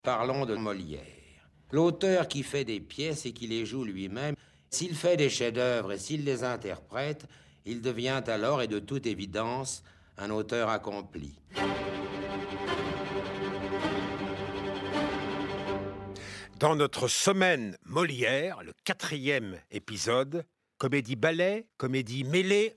Parlons de Molière. L'auteur qui fait des pièces et qui les joue lui-même, s'il fait des chefs-d'œuvre et s'il les interprète, il devient alors, et de toute évidence, un auteur accompli. Dans notre semaine Molière, le 4e épisode, comédie-ballet, comédie mêlée.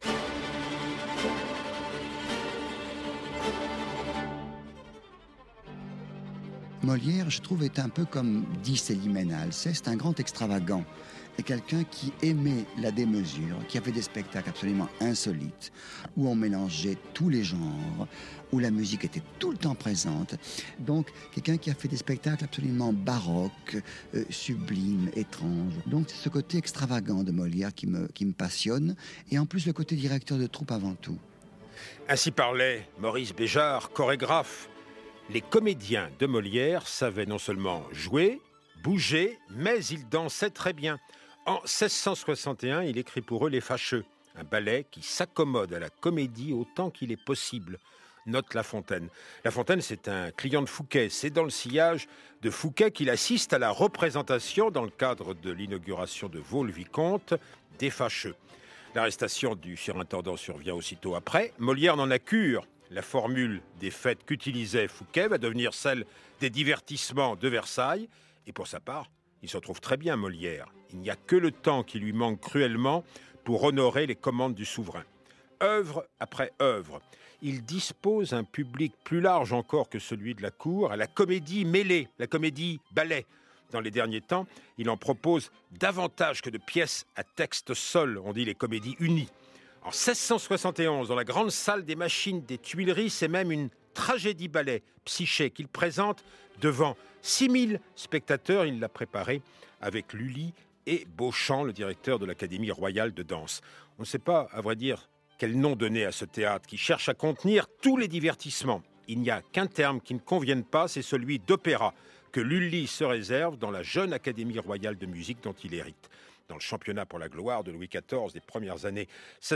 Molière, je trouve, est un peu comme dit Célimène à Alceste, c'est un grand extravagant. Et quelqu'un qui aimait la démesure, qui a fait des spectacles absolument insolites, où on mélangeait tous les genres, où la musique était tout le temps présente. Donc, quelqu'un qui a fait des spectacles absolument baroques, sublimes, étranges. Donc, c'est ce côté extravagant de Molière qui me passionne, et en plus le côté directeur de troupe avant tout. Ainsi parlait Maurice Béjart, chorégraphe. Les comédiens de Molière savaient non seulement jouer, bouger, mais ils dansaient très bien. En 1661, il écrit pour eux Les Fâcheux, un ballet qui s'accommode à la comédie autant qu'il est possible. Note La Fontaine. La Fontaine, c'est un client de Fouquet. C'est dans le sillage de Fouquet qu'il assiste à la représentation, dans le cadre de l'inauguration de Vaux-le-Vicomte, des Fâcheux. L'arrestation du surintendant survient aussitôt après. Molière n'en a cure. La formule des fêtes qu'utilisait Fouquet va devenir celle des divertissements de Versailles. Et pour sa part, il se trouve très bien, Molière. Il n'y a que le temps qui lui manque cruellement pour honorer les commandes du souverain. Œuvre après œuvre, il dispose un public plus large encore que celui de la cour à la comédie mêlée, la comédie ballet. Dans les derniers temps, il en propose davantage que de pièces à texte seul, on dit les comédies unies. En 1671, dans la grande salle des machines des Tuileries, c'est même une tragédie-ballet, Psyché, qu'il présente devant 6000 spectateurs. Il l'a préparée avec Lully et Beauchamp, le directeur de l'Académie royale de danse. On ne sait pas, à vrai dire, quel nom donner à ce théâtre qui cherche à contenir tous les divertissements. Il n'y a qu'un terme qui ne convienne pas, c'est celui d'opéra, que Lully se réserve dans la jeune Académie royale de musique dont il hérite. Dans le championnat pour la gloire de Louis XIV des premières années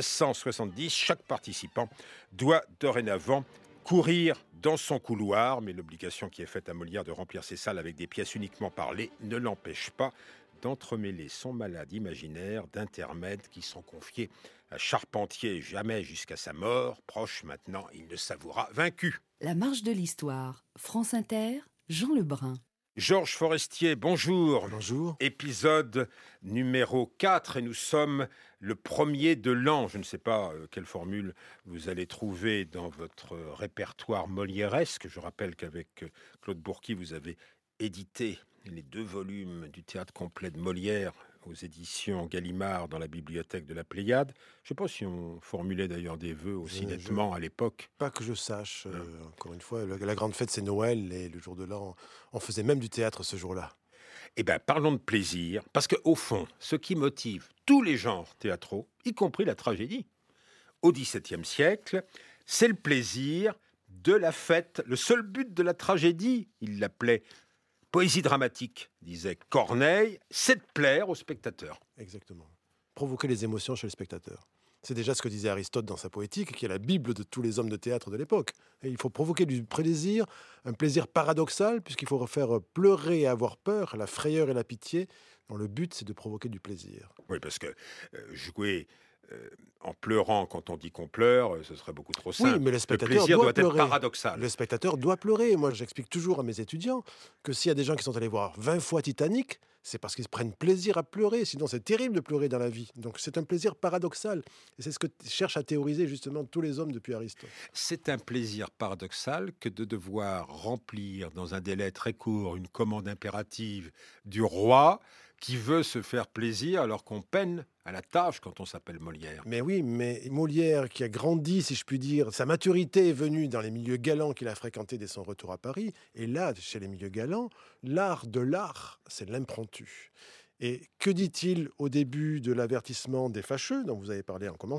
1670, chaque participant doit dorénavant courir dans son couloir, mais l'obligation qui est faite à Molière de remplir ses salles avec des pièces uniquement parlées ne l'empêche pas d'entremêler son malade imaginaire d'intermèdes qui sont confiés à Charpentier jamais jusqu'à sa mort. Proche maintenant, il ne s'avouera vaincu. La marche de l'histoire, France Inter, Jean Lebrun. Georges Forestier, bonjour. Bonjour. Épisode numéro 4 et nous sommes le 1er de l'an. Je ne sais pas quelle formule vous allez trouver dans votre répertoire molièresque. Je rappelle qu'avec Claude Bourqui, vous avez édité les 2 volumes du théâtre complet de Molière aux éditions Gallimard dans la bibliothèque de la Pléiade. Je ne sais pas si on formulait d'ailleurs des vœux aussi nettement à l'époque. Pas que je sache. Encore une fois, la grande fête, c'est Noël et le jour de l'an, on faisait même du théâtre ce jour-là. Eh bien, parlons de plaisir, parce qu'au fond, ce qui motive tous les genres théâtraux, y compris la tragédie, au XVIIe siècle, c'est le plaisir de la fête. Le seul but de la tragédie, il l'appelait poésie dramatique, disait Corneille, c'est de plaire aux spectateurs. Exactement. Provoquer les émotions chez le spectateur. C'est déjà ce que disait Aristote dans sa poétique, qui est la Bible de tous les hommes de théâtre de l'époque. Et il faut provoquer du plaisir, un plaisir paradoxal, puisqu'il faut faire pleurer et avoir peur, la frayeur et la pitié, dont le but, c'est de provoquer du plaisir. Oui, parce que jouer en pleurant quand on dit qu'on pleure, ce serait beaucoup trop simple. Oui, mais le spectateur plaisir doit pleurer. être paradoxal. Le spectateur doit pleurer. Moi, j'explique toujours à mes étudiants que s'il y a des gens qui sont allés voir 20 fois Titanic, c'est parce qu'ils prennent plaisir à pleurer. Sinon, c'est terrible de pleurer dans la vie. Donc, c'est un plaisir paradoxal. Et c'est ce que cherchent à théoriser justement tous les hommes depuis Aristote. C'est un plaisir paradoxal que de devoir remplir dans un délai très court une commande impérative du roi qui veut se faire plaisir alors qu'on peine à la tâche quand on s'appelle Molière. Mais oui, mais Molière qui a grandi, si je puis dire, sa maturité est venue dans les milieux galants qu'il a fréquentés dès son retour à Paris. Et là, chez les milieux galants, l'art de l'art, c'est l'impromptu. Et que dit-il au début de l'avertissement des Fâcheux, dont vous avez parlé en commençant ?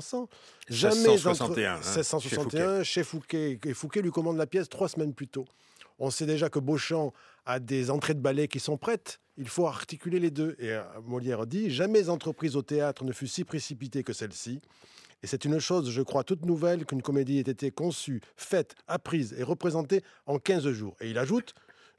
1661. 1661, chez Fouquet. Et Fouquet lui commande la pièce 3 semaines plus tôt. On sait déjà que Beauchamp a des entrées de ballet qui sont prêtes. Il faut articuler les deux. Et Molière dit « Jamais entreprise au théâtre ne fut si précipitée que celle-ci. Et c'est une chose, je crois, toute nouvelle qu'une comédie ait été conçue, faite, apprise et représentée en 15 jours. » Et il ajoute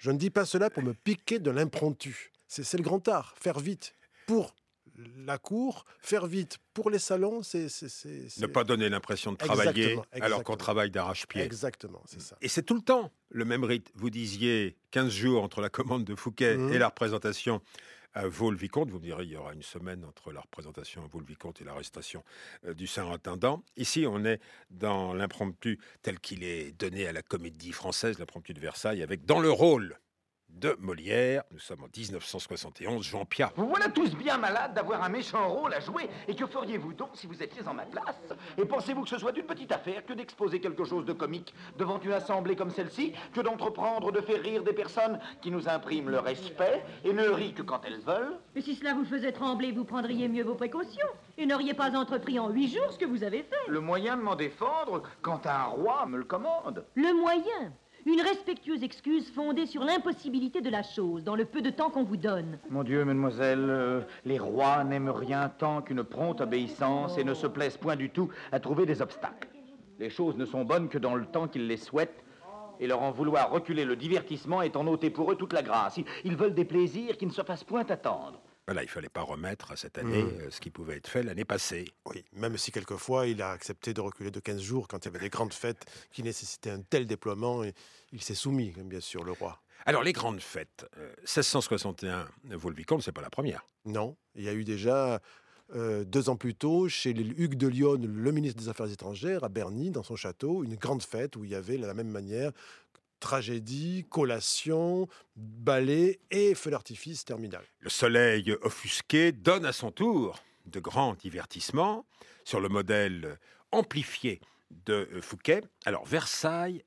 Je ne dis pas cela pour me piquer de l'impromptu. C'est le grand art, faire vite pour la cour, faire vite pour les salons, c'est... Ne pas donner l'impression de travailler Exactement. alors qu'on travaille d'arrache-pied. Exactement, c'est ça. Et c'est tout le temps le même rythme. Vous disiez 15 jours entre la commande de Fouquet et la représentation à Vaux-le-Vicomte. Vous me direz, il y aura une semaine entre la représentation à Vaux-le-Vicomte et l'arrestation du Saint-Intendant. Ici, on est dans l'impromptu tel qu'il est donné à la Comédie Française, l'impromptu de Versailles, avec dans le rôle de Molière, nous sommes en 1971, Jean Piat. Vous voilà tous bien malades d'avoir un méchant rôle à jouer. Et que feriez-vous donc si vous étiez en ma place? Et pensez-vous que ce soit d'une petite affaire que d'exposer quelque chose de comique devant une assemblée comme celle-ci, que d'entreprendre de faire rire des personnes qui nous impriment le respect et ne rient que quand elles veulent? Mais si cela vous faisait trembler, vous prendriez mieux vos précautions et n'auriez pas entrepris en 8 jours ce que vous avez fait. Le moyen de m'en défendre quand un roi me le commande. Le moyen? Une respectueuse excuse fondée sur l'impossibilité de la chose, dans le peu de temps qu'on vous donne. Mon Dieu, mademoiselle, les rois n'aiment rien tant qu'une prompte obéissance et ne se plaisent point du tout à trouver des obstacles. Les choses ne sont bonnes que dans le temps qu'ils les souhaitent, et leur en vouloir reculer le divertissement est en ôter pour eux toute la grâce. Ils veulent des plaisirs qui ne se fassent point attendre. Voilà, il ne fallait pas remettre à cette année ce qui pouvait être fait l'année passée. Oui, même si quelquefois il a accepté de reculer de 15 jours quand il y avait des grandes fêtes qui nécessitaient un tel déploiement, et il s'est soumis, bien sûr, le roi. Alors, les grandes fêtes, 1661, Vaux-le-Vicomte, c'est pas la première. Non, il y a eu déjà 2 ans plus tôt, chez les Hugues de Lionne, le ministre des Affaires étrangères, à Berny, dans son château, une grande fête où il y avait, de la même manière, tragédie, collation, ballet et feu d'artifice terminal. Le soleil offusqué donne à son tour de grands divertissements sur le modèle amplifié de Fouquet. Alors, Versailles,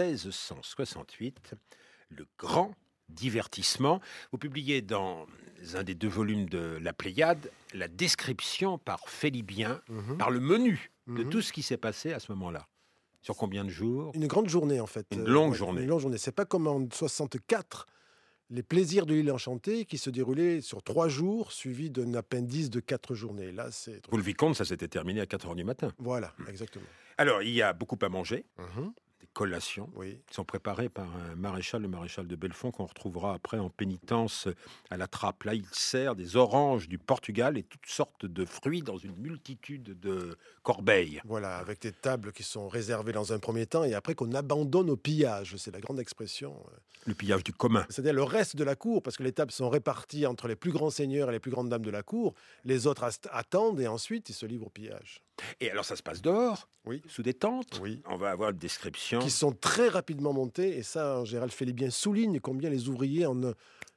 1668, le grand divertissement. Vous publiez dans un des 2 volumes de la Pléiade la description par Félibien, par le menu de tout ce qui s'est passé à ce moment-là. Sur combien de jours? Une grande journée, en fait. Une longue journée. Une longue journée. C'est pas comme en 64, les plaisirs de l'île enchantée qui se déroulaient sur 3 jours, suivis d'un appendice de 4 journées. Là, c'est... Vaux-le-Vicomte, ça s'était terminé à 4h du matin. Voilà, exactement. Alors, il y a beaucoup à manger. Des collations Oui. qui sont préparées par un maréchal, le maréchal de Belfond, qu'on retrouvera après en pénitence à la trappe. Là, il sert des oranges du Portugal et toutes sortes de fruits dans une multitude de corbeilles. Voilà, avec des tables qui sont réservées dans un premier temps et après qu'on abandonne au pillage. C'est la grande expression. Le pillage du commun. C'est-à-dire le reste de la cour, parce que les tables sont réparties entre les plus grands seigneurs et les plus grandes dames de la cour. Les autres attendent et ensuite ils se livrent au pillage. Et alors, ça se passe dehors, Oui. sous des tentes. Oui. On va avoir une description. Qui sont très rapidement montées, et ça, en général, Félibien souligne combien les ouvriers ont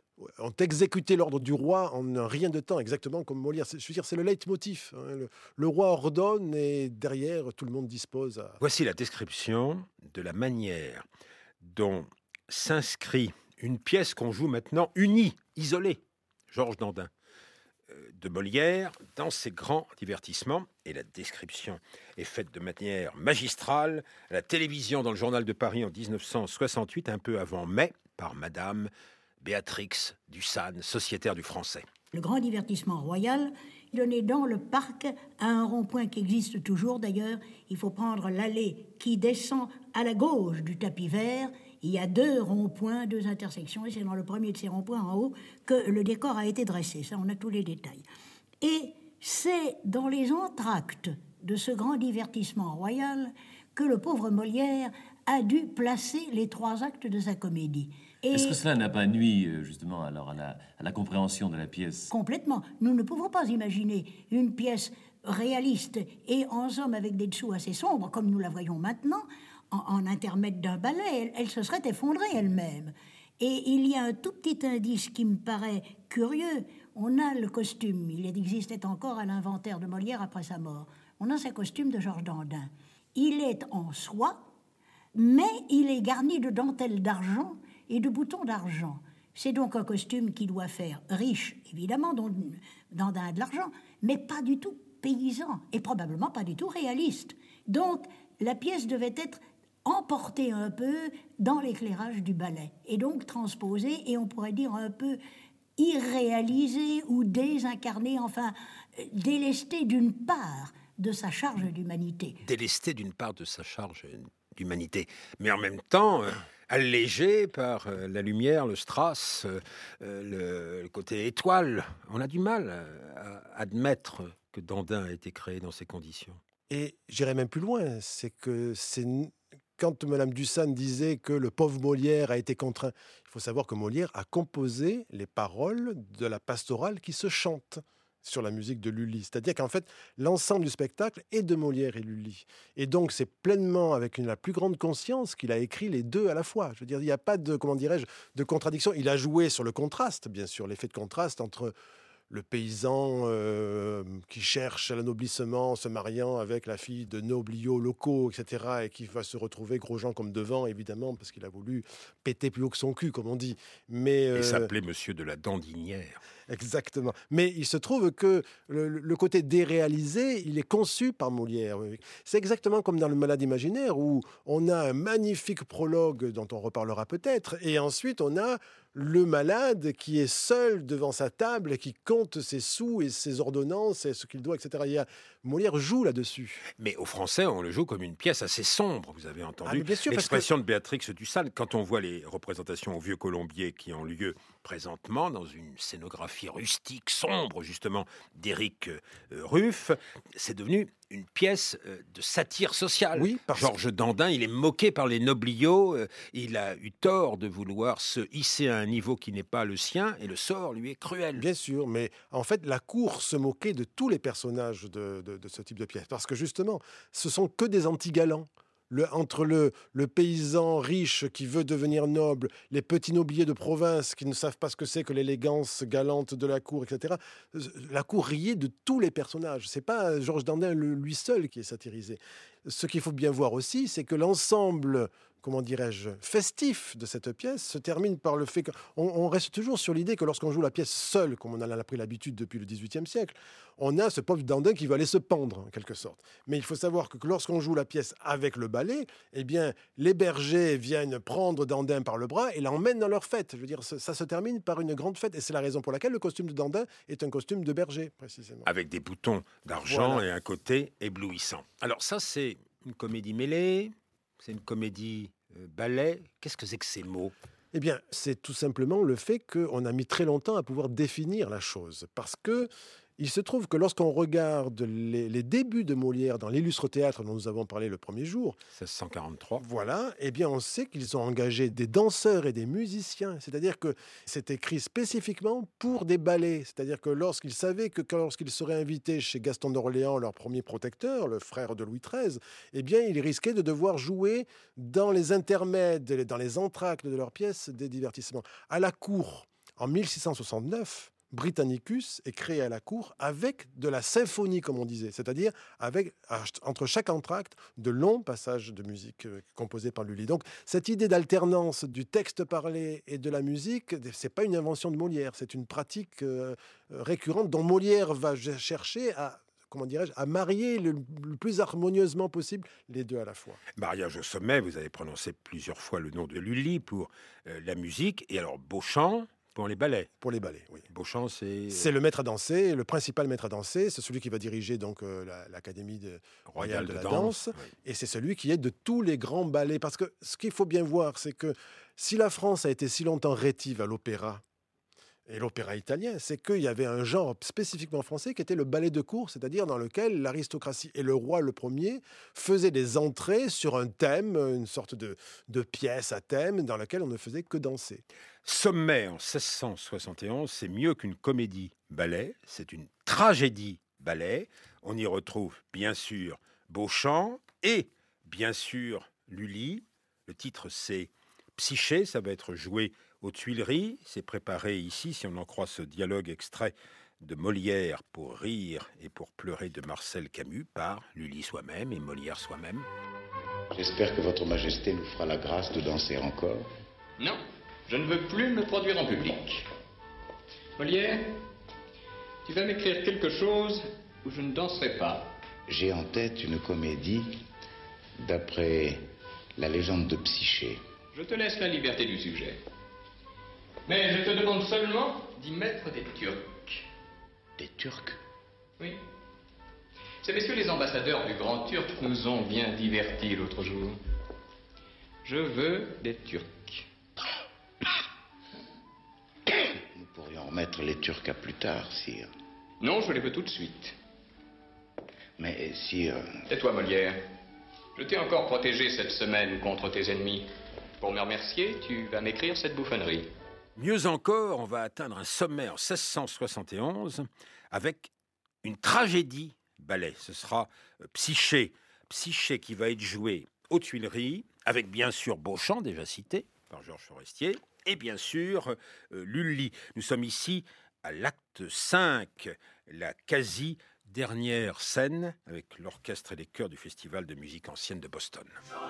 exécuté l'ordre du roi en un rien de temps, exactement comme Molière. Je veux dire, c'est le leitmotiv. Le roi ordonne et derrière, tout le monde dispose. Voici la description de la manière dont s'inscrit une pièce qu'on joue maintenant unie, isolée. Georges Dandin. De Molière dans ses grands divertissements, et la description est faite de manière magistrale à la télévision dans le Journal de Paris en 1968, un peu avant mai, par Madame Béatrix Dussane, sociétaire du Français. Le grand divertissement royal, il est dans le parc, à un rond-point qui existe toujours d'ailleurs. Il faut prendre l'allée qui descend à la gauche du tapis vert. Il y a 2 ronds-points, 2 intersections, et c'est dans le premier de ces ronds-points en haut que le décor a été dressé. Ça, on a tous les détails. Et c'est dans les entr'actes de ce grand divertissement royal que le pauvre Molière a dû placer les 3 actes de sa comédie. Et est-ce que cela n'a pas nui, justement, alors à la compréhension de la pièce? Complètement. Nous ne pouvons pas imaginer une pièce réaliste et en somme avec des dessous assez sombres, comme nous la voyons maintenant, en intermède d'un ballet. Elle se serait effondrée elle-même. Et il y a un tout petit indice qui me paraît curieux. On a le costume. Il existait encore à l'inventaire de Molière après sa mort. On a ce costume de Georges Dandin. Il est en soie, mais il est garni de dentelles d'argent et de boutons d'argent. C'est donc un costume qui doit faire riche, évidemment, Dandin a de l'argent, mais pas du tout paysan et probablement pas du tout réaliste. Donc, la pièce devait être emportée un peu dans l'éclairage du ballet et donc transposée, et on pourrait dire un peu irréalisée ou désincarnée, enfin, délestée d'une part de sa charge d'humanité. Délestée d'une part de sa charge d'humanité. Mais en même temps, allégé par la lumière, le strass, le côté étoile. On a du mal à admettre que Dandin a été créé dans ces conditions. Et j'irais même plus loin, c'est que quand Madame Dussane disait que le pauvre Molière a été contraint, il faut savoir que Molière a composé les paroles de la pastorale qui se chante sur la musique de Lully. C'est-à-dire qu'en fait, l'ensemble du spectacle est de Molière et Lully. Et donc, c'est pleinement avec la plus grande conscience qu'il a écrit les deux à la fois. Je veux dire, il n'y a pas de, de contradiction. Il a joué sur le contraste, bien sûr, l'effet de contraste entre le paysan qui cherche l'anoblissement, se mariant avec la fille de nobliaux locaux, etc., et qui va se retrouver Grosjean comme devant, évidemment, parce qu'il a voulu péter plus haut que son cul, comme on dit. Et s'appelait Monsieur de la Dandinière. Exactement. Mais il se trouve que le côté déréalisé, il est conçu par Molière. C'est exactement comme dans Le Malade imaginaire, où on a un magnifique prologue dont on reparlera peut-être, et ensuite on a le malade qui est seul devant sa table et qui compte ses sous et ses ordonnances et ce qu'il doit, etc. Molière joue là-dessus. Mais au français, on le joue comme une pièce assez sombre, vous avez entendu l'expression de Béatrix Dussane. Quand on voit les représentations au Vieux Colombier qui ont lieu présentement dans une scénographie rustique, sombre, justement, d'Éric Ruff, c'est devenu une pièce de satire sociale. Oui, Georges Dandin, il est moqué par les nobliaux, il a eu tort de vouloir se hisser à un niveau qui n'est pas le sien, et le sort lui est cruel. Bien sûr, mais en fait, la cour se moquait de tous les personnages de ce type de pièce, parce que justement, ce sont que des anti-galants. Entre le paysan riche qui veut devenir noble, les petits nobliers de province qui ne savent pas ce que c'est que l'élégance galante de la cour, etc. La cour riait de tous les personnages. C'est pas Georges Dandin lui seul qui est satirisé. Ce qu'il faut bien voir aussi, c'est que l'ensemble, festif de cette pièce se termine par le fait qu'on reste toujours sur l'idée que lorsqu'on joue la pièce seule, comme on en a pris l'habitude depuis le XVIIIe siècle, on a ce pauvre Dandin qui va aller se pendre, en quelque sorte. Mais il faut savoir que lorsqu'on joue la pièce avec le ballet, eh bien, les bergers viennent prendre Dandin par le bras et l'emmènent dans leur fête. Je veux dire, ça se termine par une grande fête. Et c'est la raison pour laquelle le costume de Dandin est un costume de berger, précisément. Avec des boutons d'argent et un côté éblouissant. Alors ça, c'est une comédie mêlée, c'est une comédie ballet. Qu'est-ce que c'est que ces mots ? Eh bien, c'est tout simplement le fait qu'on a mis très longtemps à pouvoir définir la chose. Parce que il se trouve que lorsqu'on regarde les débuts de Molière dans l'illustre théâtre dont nous avons parlé le premier jour, 1643, voilà, eh bien on sait qu'ils ont engagé des danseurs et des musiciens. C'est-à-dire que c'est écrit spécifiquement pour des ballets. C'est-à-dire que lorsqu'ils savaient que lorsqu'ils seraient invités chez Gaston d'Orléans, leur premier protecteur, le frère de Louis XIII, eh bien ils risquaient de devoir jouer dans les intermèdes, dans les entr'actes de leurs pièces, des divertissements. À la cour, en 1669, Britannicus est créé à la cour avec de la symphonie, comme on disait, c'est-à-dire avec, entre chaque entr'acte, de longs passages de musique composés par Lully. Donc, cette idée d'alternance du texte parlé et de la musique, c'est pas une invention de Molière, c'est une pratique récurrente dont Molière va chercher à marier le plus harmonieusement possible les deux à la fois. Mariage au sommet, vous avez prononcé plusieurs fois le nom de Lully pour la musique, et alors Beauchamp pour les ballets. Pour les ballets, oui. Beauchamp, c'est... C'est le maître à danser, le principal maître à danser, c'est celui qui va diriger donc l'Académie royale de la danse, oui. Et c'est celui qui est de tous les grands ballets. Parce que ce qu'il faut bien voir, c'est que si la France a été si longtemps rétive à l'opéra, et l'opéra italien, c'est qu'il y avait un genre spécifiquement français qui était le ballet de cour, c'est-à-dire dans lequel l'aristocratie et le roi le premier faisaient des entrées sur un thème, une sorte de pièce à thème dans laquelle on ne faisait que danser. Sommet en 1671, c'est mieux qu'une comédie ballet, c'est une tragédie ballet. On y retrouve bien sûr Beauchamp et bien sûr Lully. Le titre c'est Psyché, ça va être joué aux Tuileries. C'est préparé ici, si on en croit ce dialogue extrait de Molière pour rire et pour pleurer de Marcel Camus par Lully soi-même et Molière soi-même. J'espère que votre majesté nous fera la grâce de danser encore. Non, je ne veux plus me produire en public. Molière, tu vas m'écrire quelque chose où je ne danserai pas. J'ai en tête une comédie d'après la légende de Psyché. Je te laisse la liberté du sujet. Mais je te demande seulement d'y mettre des Turcs. Des Turcs ? Oui. Ces messieurs les ambassadeurs du Grand Turc nous ont bien divertis l'autre jour. Je veux des Turcs. pourrions remettre les Turcs à plus tard, sire. Non, je les veux tout de suite. Mais, sire... Tais-toi, Molière. Je t'ai encore protégé cette semaine contre tes ennemis. Pour me remercier, tu vas m'écrire cette bouffonnerie. Mieux encore, on va atteindre un sommet en 1671 avec une tragédie ballet. Ce sera Psyché. Psyché qui va être joué aux Tuileries, avec bien sûr Beauchamp, déjà cité par Georges Forestier, et bien sûr Lully. Nous sommes ici à l'acte 5, la quasi-dernière scène, avec l'orchestre et les chœurs du Festival de musique ancienne de Boston.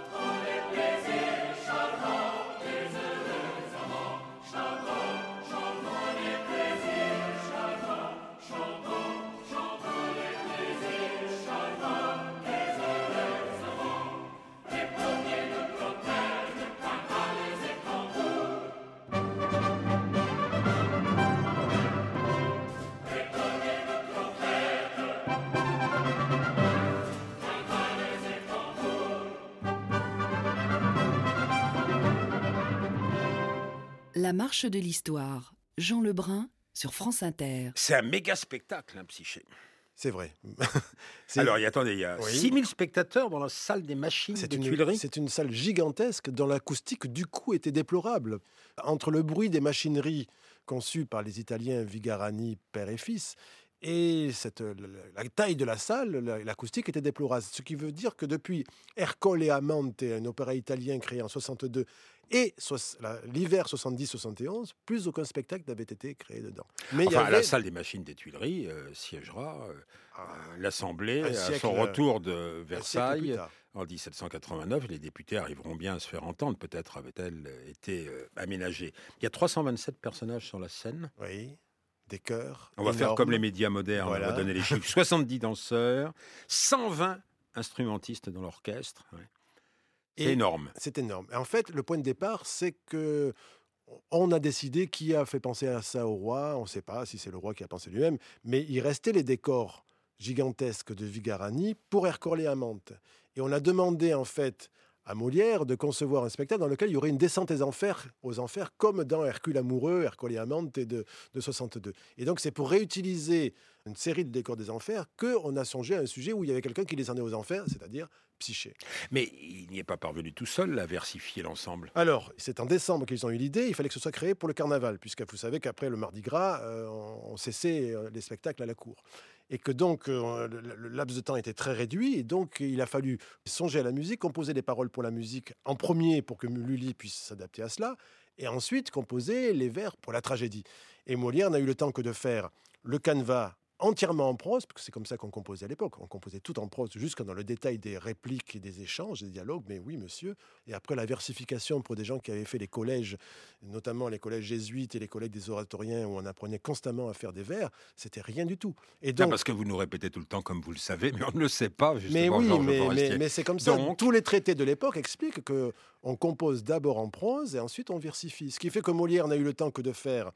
La marche de l'histoire, Jean Lebrun sur France Inter. C'est un méga spectacle, Psyché. C'est vrai. Alors, attendez, il y a 6000 spectateurs dans la salle des machines des Tuileries. C'est une salle gigantesque dont l'acoustique, du coup, était déplorable. Entre le bruit des machineries conçues par les Italiens Vigarani, père et fils, et la taille de la salle, l'acoustique était déplorable. Ce qui veut dire que depuis Ercole et Amante, un opéra italien créé en 62, et l'hiver 70-71, plus aucun spectacle n'avait été créé dedans. Mais à la salle des machines des Tuileries siégera l'Assemblée à son retour de Versailles en 1789. Les députés arriveront bien à se faire entendre. Peut-être avait-elle été aménagée. Il y a 327 personnages sur la scène. Oui. Des chœurs. On va faire comme les médias modernes, on va donner les chiffres. 70 danseurs, 120 instrumentistes dans l'orchestre. Ouais. C'est énorme. C'est énorme. En fait, le point de départ, c'est que on a décidé qui a fait penser à ça au roi. On ne sait pas si c'est le roi qui a pensé lui-même, mais il restait les décors gigantesques de Vigarani pour Ercole et Amante. Et on a demandé en fait à Molière de concevoir un spectacle dans lequel il y aurait une descente aux enfers comme dans Hercule amoureux, Ercole et Amante de 62. Et donc c'est pour réutiliser une série de décors des enfers qu'on a songé à un sujet où il y avait quelqu'un qui descendait aux enfers, c'est-à-dire Psyché. Mais il n'y est pas parvenu tout seul à versifier l'ensemble. Alors, c'est en décembre qu'ils ont eu l'idée, il fallait que ce soit créé pour le carnaval, puisque vous savez qu'après le Mardi Gras, on cessait les spectacles à la cour. Et que donc, le laps de temps était très réduit, et donc il a fallu songer à la musique, composer des paroles pour la musique en premier pour que Lully puisse s'adapter à cela, et ensuite composer les vers pour la tragédie. Et Molière n'a eu le temps que de faire le canevas entièrement en prose, parce que c'est comme ça qu'on composait à l'époque. On composait tout en prose, jusque dans le détail des répliques et des échanges, des dialogues, mais oui, monsieur. Et après, la versification pour des gens qui avaient fait les collèges, notamment les collèges jésuites et les collèges des oratoriens, où on apprenait constamment à faire des vers, c'était rien du tout. Et donc, parce que vous nous répétez tout le temps comme vous le savez, mais on ne le sait pas, justement. Mais oui, mais c'est comme ça. Donc, tous les traités de l'époque expliquent qu'on compose d'abord en prose et ensuite on versifie. Ce qui fait que Molière n'a eu le temps que de faire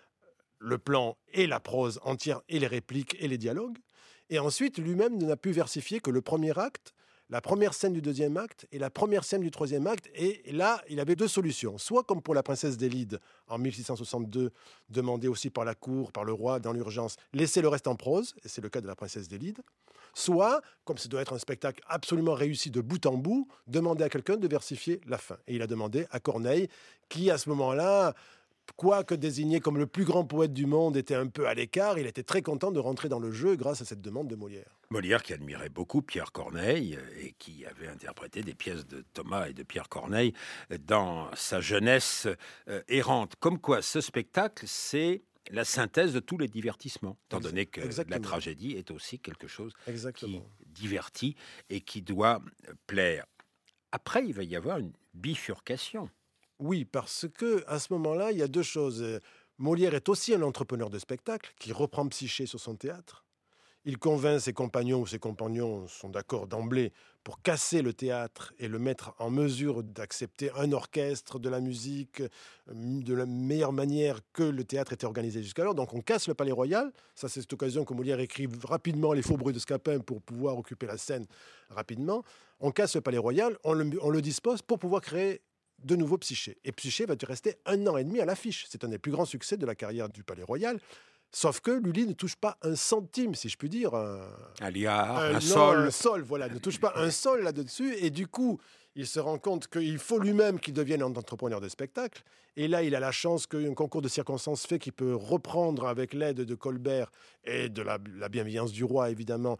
le plan et la prose entière et les répliques et les dialogues. Et ensuite, lui-même n'a pu versifier que le premier acte, la première scène du deuxième acte et la première scène du troisième acte. Et là, il avait deux solutions. Soit comme pour la princesse des Lides en 1662, demandé aussi par la cour, par le roi, dans l'urgence, laisser le reste en prose, et c'est le cas de la princesse des Lides. Soit, comme ça doit être un spectacle absolument réussi de bout en bout, demander à quelqu'un de versifier la fin. Et il a demandé à Corneille, qui à ce moment-là, quoique désigné comme le plus grand poète du monde, était un peu à l'écart, il était très content de rentrer dans le jeu grâce à cette demande de Molière. Molière qui admirait beaucoup Pierre Corneille et qui avait interprété des pièces de Thomas et de Pierre Corneille dans sa jeunesse errante. Comme quoi, ce spectacle, c'est la synthèse de tous les divertissements, étant donné que la tragédie est aussi quelque chose qui divertit et qui doit plaire. Après, il va y avoir une bifurcation. Oui, parce que à ce moment-là, il y a deux choses. Molière est aussi un entrepreneur de spectacle qui reprend Psyché sur son théâtre. Il convainc ses compagnons, ou ses compagnons sont d'accord d'emblée pour casser le théâtre et le mettre en mesure d'accepter un orchestre, de la musique, de la meilleure manière que le théâtre était organisé jusqu'alors. Donc on casse le Palais Royal. Ça, c'est cette occasion que Molière écrit rapidement les faux bruits de Scapin pour pouvoir occuper la scène rapidement. On casse le Palais Royal, on le dispose pour pouvoir créer de nouveau Psyché. Et Psyché va rester 1 an et demi à l'affiche. C'est un des plus grands succès de la carrière du Palais Royal. Sauf que Lully ne touche pas un centime, si je puis dire. Un liard, un sol. Un sol, voilà, ne touche pas un sol là-dessus. Et du coup, il se rend compte qu'il faut lui-même qu'il devienne un entrepreneur de spectacle. Et là, il a la chance qu'un concours de circonstances fait qu'il peut reprendre, avec l'aide de Colbert et de la bienveillance du roi, évidemment,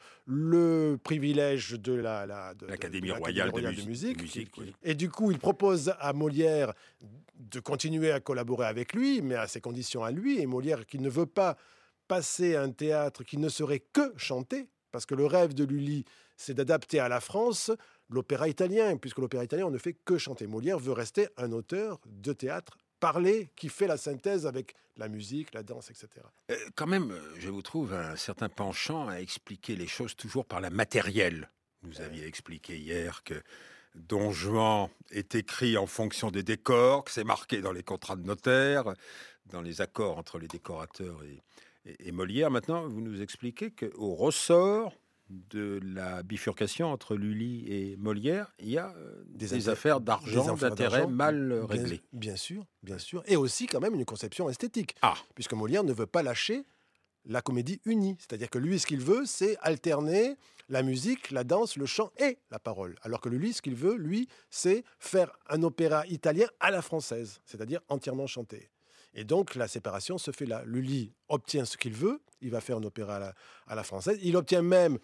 le privilège de l'Académie royale de musique. Oui. Et du coup, il propose à Molière de continuer à collaborer avec lui, mais à ses conditions à lui. Et Molière, qui ne veut pas passer à un théâtre qui ne serait que chanté, parce que le rêve de Lully, c'est d'adapter à la France l'opéra italien, puisque l'opéra italien, on ne fait que chanter. Molière veut rester un auteur de théâtre parlé, qui fait la synthèse avec la musique, la danse, etc. Quand même, je vous trouve un certain penchant à expliquer les choses toujours par la matérielle. Vous aviez expliqué hier que Don Juan est écrit en fonction des décors, que c'est marqué dans les contrats de notaire, dans les accords entre les décorateurs et Molière. Maintenant, vous nous expliquez qu'au ressort de la bifurcation entre Lully et Molière, il y a des affaires d'argent, d'intérêt mal réglées. Bien sûr. Et aussi quand même une conception esthétique. Puisque Molière ne veut pas lâcher la comédie unie. C'est-à-dire que lui, ce qu'il veut, c'est alterner la musique, la danse, le chant et la parole. Alors que Lully, ce qu'il veut, lui, c'est faire un opéra italien à la française, c'est-à-dire entièrement chanté. Et donc, la séparation se fait là. Lully obtient ce qu'il veut. Il va faire un opéra à la française. Il obtient même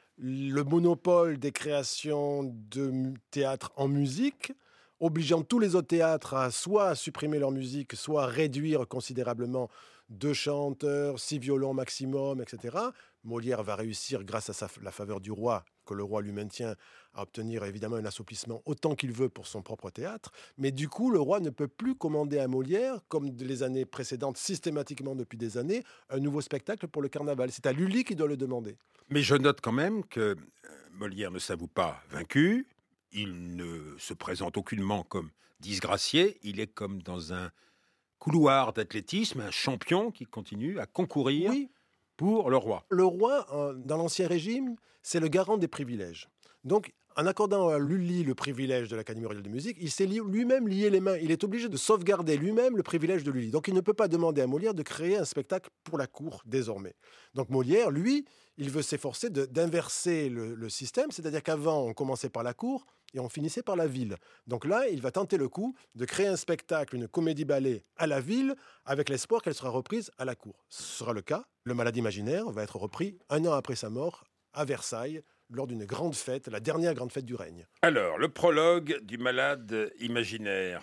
le monopole des créations de théâtre en musique, obligeant tous les autres théâtres à soit supprimer leur musique, soit réduire considérablement 2 chanteurs, 6 violons maximum, etc. Molière va réussir, grâce à la faveur du roi, que le roi lui maintient, à obtenir évidemment un assouplissement autant qu'il veut pour son propre théâtre. Mais du coup, le roi ne peut plus commander à Molière, comme les années précédentes, systématiquement depuis des années, un nouveau spectacle pour le carnaval. C'est à Lully qui doit le demander. Mais je note quand même que Molière ne s'avoue pas vaincu. Il ne se présente aucunement comme disgracié. Il est comme dans un couloir d'athlétisme, un champion qui continue à concourir pour le roi. Le roi, dans l'Ancien Régime, c'est le garant des privilèges. Donc, en accordant à Lully le privilège de l'Académie royale de musique, il s'est lui-même lié les mains. Il est obligé de sauvegarder lui-même le privilège de Lully. Donc, il ne peut pas demander à Molière de créer un spectacle pour la cour, désormais. Donc, Molière, lui, il veut s'efforcer d'inverser le système, c'est-à-dire qu'avant, on commençait par la cour et on finissait par la ville. Donc là, il va tenter le coup de créer un spectacle, une comédie-ballet à la ville, avec l'espoir qu'elle sera reprise à la cour. Ce sera le cas. Le Malade imaginaire va être repris 1 an après sa mort, à Versailles, lors d'une grande fête, la dernière grande fête du règne. Alors, le prologue du Malade imaginaire.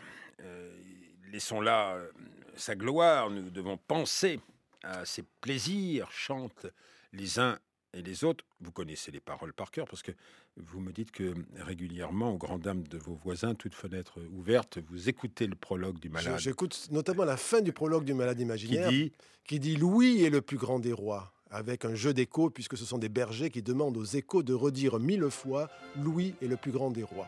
Laissons là sa gloire. Nous devons penser à ses plaisirs, chantent les uns et les autres. Vous connaissez les paroles par cœur, parce que vous me dites que régulièrement, aux grandes dames de vos voisins, toutes fenêtres ouvertes, vous écoutez le prologue du Malade. J'écoute notamment la fin du prologue du Malade imaginaire, qui dit « Louis est le plus grand des rois », avec un jeu d'échos, puisque ce sont des bergers qui demandent aux échos de redire 1000 fois « Louis est le plus grand des rois ».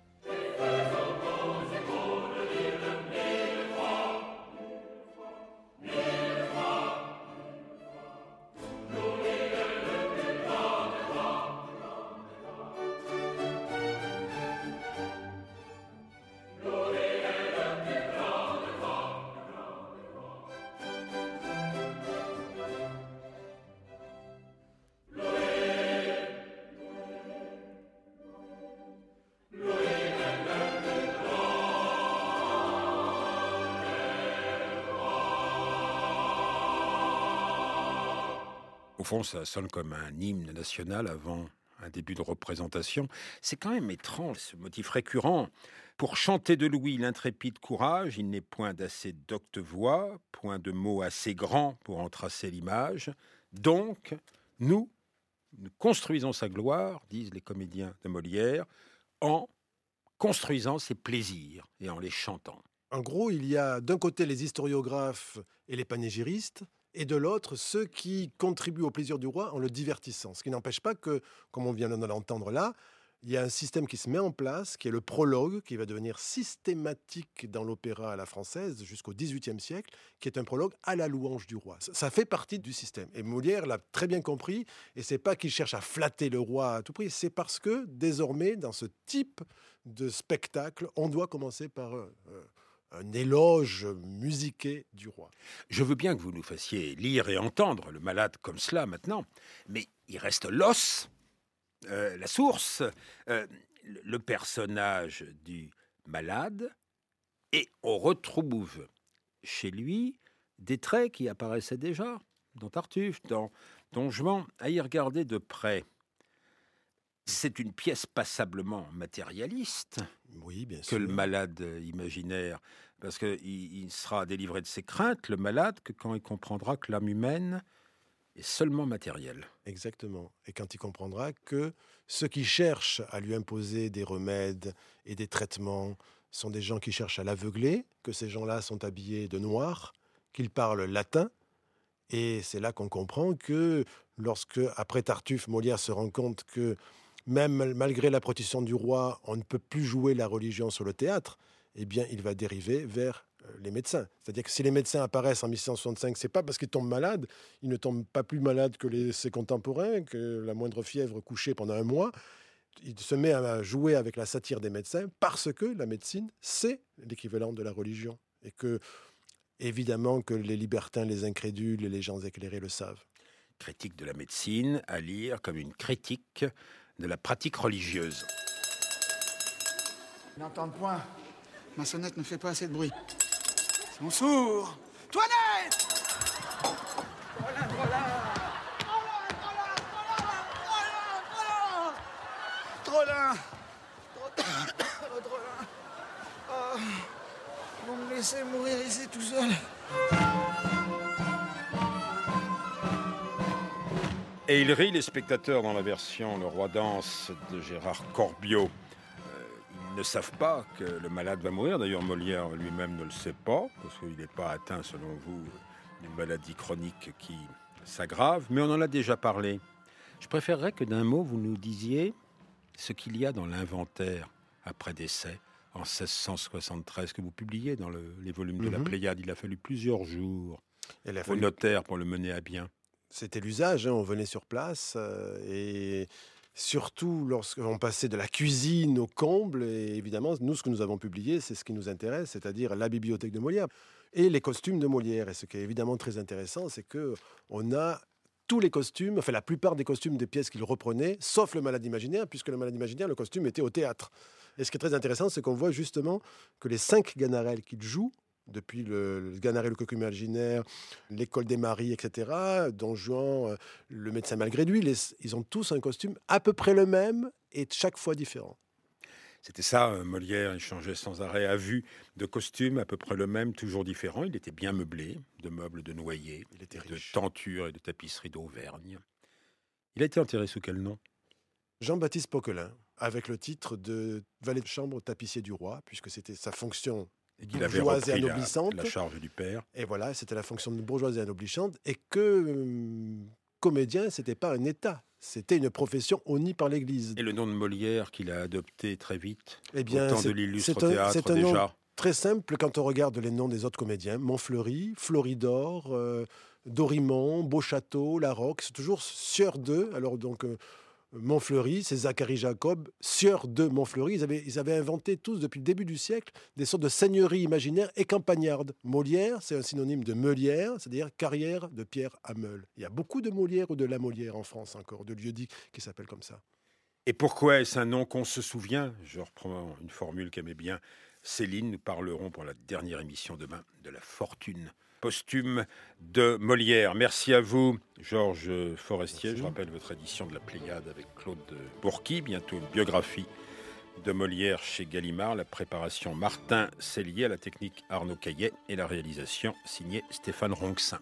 Au fond, ça sonne comme un hymne national avant un début de représentation. C'est quand même étrange, ce motif récurrent. Pour chanter de Louis l'intrépide courage, il n'est point d'assez docte voix, point de mots assez grands pour en tracer l'image. Donc, nous construisons sa gloire, disent les comédiens de Molière, en construisant ses plaisirs et en les chantant. En gros, il y a d'un côté les historiographes et les panégyristes, et de l'autre, ceux qui contribuent au plaisir du roi en le divertissant. Ce qui n'empêche pas que, comme on vient de l'entendre là, il y a un système qui se met en place, qui est le prologue, qui va devenir systématique dans l'opéra à la française jusqu'au XVIIIe siècle, qui est un prologue à la louange du roi. Ça fait partie du système. Et Molière l'a très bien compris, et c'est pas qu'il cherche à flatter le roi à tout prix, c'est parce que désormais, dans ce type de spectacle, on doit commencer par un éloge musiqué du roi. Je veux bien que vous nous fassiez lire et entendre le Malade comme cela maintenant, mais il reste l'os. La source, le personnage du Malade, et on retrouve chez lui des traits qui apparaissaient déjà dans Tartuffe, dans Don Juan, à y regarder de près. C'est une pièce passablement matérialiste, oui, bien que sûr. le Malade imaginaire, parce qu'il sera délivré de ses craintes, le Malade, que quand il comprendra que l'âme humaine est seulement matérielle. Exactement. Et quand il comprendra que ceux qui cherchent à lui imposer des remèdes et des traitements sont des gens qui cherchent à l'aveugler, que ces gens-là sont habillés de noir, qu'ils parlent latin. Et c'est là qu'on comprend que lorsque, après Tartuffe, Molière se rend compte que même malgré la protection du roi, on ne peut plus jouer la religion sur le théâtre, eh bien, il va dériver vers les médecins. C'est-à-dire que si les médecins apparaissent en 1665, c'est pas parce qu'ils tombent malades, ils ne tombent pas plus malades que ses contemporains, que la moindre fièvre couchée pendant un mois. Il se met à jouer avec la satire des médecins parce que la médecine, c'est l'équivalent de la religion. Et que, évidemment, que les libertins, les incrédules et les gens éclairés le savent. Critique de la médecine à lire comme une critique de la pratique religieuse. Ils n'entendent point. Ma sonnette ne fait pas assez de bruit. Ils sont sourds. Toinette! Drolin! Drolin! Oh, ils vont me laisser mourir ici tout seul. Et il rit les spectateurs dans la version Le Roi danse de Gérard Corbiot. Ils ne savent pas que le Malade va mourir. D'ailleurs, Molière lui-même ne le sait pas, parce qu'il n'est pas atteint, selon vous, d'une maladie chronique qui s'aggrave. Mais on en a déjà parlé. Je préférerais que d'un mot, vous nous disiez ce qu'il y a dans l'inventaire après décès, en 1673, que vous publiez dans les volumes de la Pléiade. Il a fallu plusieurs jours au notaire pour le mener à bien. C'était l'usage, on venait sur place et surtout lorsqu'on passait de la cuisine au comble. Et évidemment, nous, ce que nous avons publié, c'est ce qui nous intéresse, c'est-à-dire la bibliothèque de Molière et les costumes de Molière. Et ce qui est évidemment très intéressant, c'est qu'on a tous les costumes, enfin la plupart des costumes des pièces qu'il reprenait, sauf le Malade imaginaire, puisque le Malade imaginaire, le costume était au théâtre. Et ce qui est très intéressant, c'est qu'on voit justement que les 5 Ganarelle qu'il joue, depuis le Ganarelle, le coq imaginaire, l'école des maris, etc., Don Juan, le médecin malgré lui, ils ont tous un costume à peu près le même et chaque fois différent. C'était ça, Molière, il changeait sans arrêt à vue de costumes à peu près le même, toujours différent. Il était bien meublé, de meubles de noyer, de tentures et de tapisseries d'Auvergne. Il a été enterré sous quel nom ? Jean-Baptiste Poquelin, avec le titre de valet de chambre tapissier du roi, puisque c'était sa fonction bourgeoise et anoblissante. La charge du père. Et voilà, c'était la fonction de bourgeoise et anoblissante, et que comédien, c'était pas un état. C'était une profession honnie par l'Église. Et le nom de Molière qu'il a adopté très vite, eh bien, au temps de l'illustre théâtre c'est un déjà. Nom très simple quand on regarde les noms des autres comédiens. Montfleury, Floridor, Dorimont, Beauchâteau, Larocque, c'est toujours sieur d'eux. Alors donc Montfleury, c'est Zacharie Jacob, sieur de Montfleury. Ils avaient inventé tous, depuis le début du siècle, des sortes de seigneuries imaginaires et campagnardes. Molière, c'est un synonyme de meulière, c'est-à-dire carrière de pierre à meule. Il y a beaucoup de Molière ou de la Molière en France encore, de lieux-dits qui s'appellent comme ça. Et pourquoi est-ce un nom qu'on se souvient ? Je reprends une formule qu'aimait bien Céline. Nous parlerons pour la dernière émission demain de la fortune posthume de Molière. Merci à vous, Georges Forestier. Merci. Je rappelle votre édition de la Pléiade avec Claude Bourqui. Bientôt une biographie de Molière chez Gallimard. La préparation Martin Sellier, à la technique Arnaud Caillet et la réalisation signée Stéphane Ronxin.